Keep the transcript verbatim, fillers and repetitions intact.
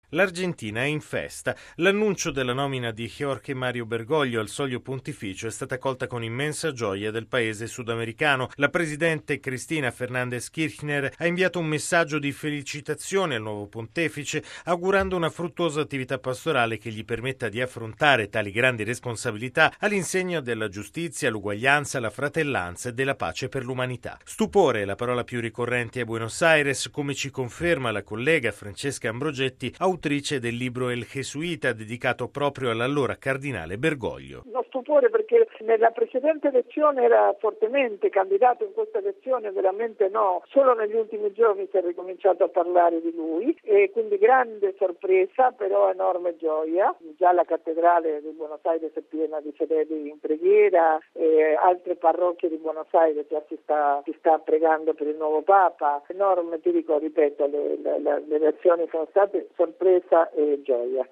L'Argentina è in festa. L'annuncio della nomina di Jorge Mario Bergoglio al soglio pontificio è stata colta con immensa gioia del paese sudamericano. La presidente Cristina Fernández Kirchner ha inviato un messaggio di felicitazione al nuovo pontefice, augurando una fruttuosa attività pastorale che gli permetta di affrontare tali grandi responsabilità all'insegna della giustizia, l'uguaglianza, la fratellanza e della pace per l'umanità. Stupore è la parola più ricorrente a Buenos Aires, come ci conferma la collega Francesca Ambrogetti, autrice del libro El Gesuita dedicato proprio all'allora cardinale Bergoglio. Uno stupore perché nella precedente elezione era fortemente candidato, in questa elezione veramente no, solo negli ultimi giorni si è ricominciato a parlare di lui e quindi grande sorpresa, però enorme gioia. Già la cattedrale di Buenos Aires è piena di fedeli in preghiera, e altre parrocchie di Buenos Aires già si sta, si sta pregando per il nuovo Papa. Enorme, ti dico, ripeto, le, le, le elezioni sono state sorpresa e gioia.